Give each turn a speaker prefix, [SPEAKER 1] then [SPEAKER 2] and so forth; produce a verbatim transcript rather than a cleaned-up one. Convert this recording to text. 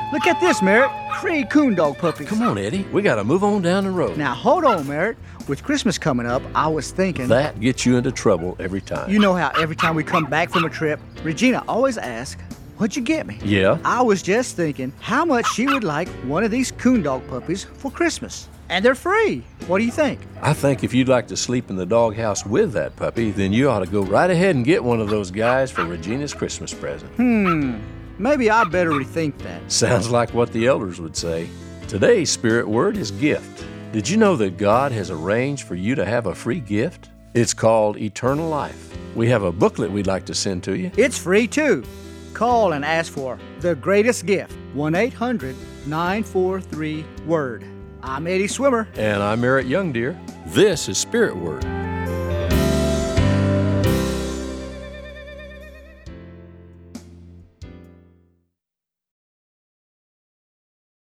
[SPEAKER 1] Look at this, Merritt. Three coon dog puppies.
[SPEAKER 2] Come on, Eddie. We got to move on down the road.
[SPEAKER 1] Now, hold on, Merritt. With Christmas coming up, I was thinking...
[SPEAKER 2] That gets you into trouble every time.
[SPEAKER 1] You know how every time we come back from a trip, Regina always asks, what'd you get me?
[SPEAKER 2] Yeah?
[SPEAKER 1] I was just thinking how much she would like one of these coon dog puppies for Christmas. And they're free. What do you think?
[SPEAKER 2] I think if you'd like to sleep in the doghouse with that puppy, then you ought to go right ahead and get one of those guys for Regina's Christmas present.
[SPEAKER 1] Hmm. Maybe I better rethink that.
[SPEAKER 2] Sounds like what the elders would say. Today's spirit word is gift. Did you know that God has arranged for you to have a free gift? It's called eternal life. We have a booklet we'd like to send to you.
[SPEAKER 1] It's free, too. Call and ask for The Greatest Gift, one eight hundred nine four three WORD. I'm Eddie Swimmer.
[SPEAKER 2] And I'm Merritt Youngdeer. This is Spirit Word.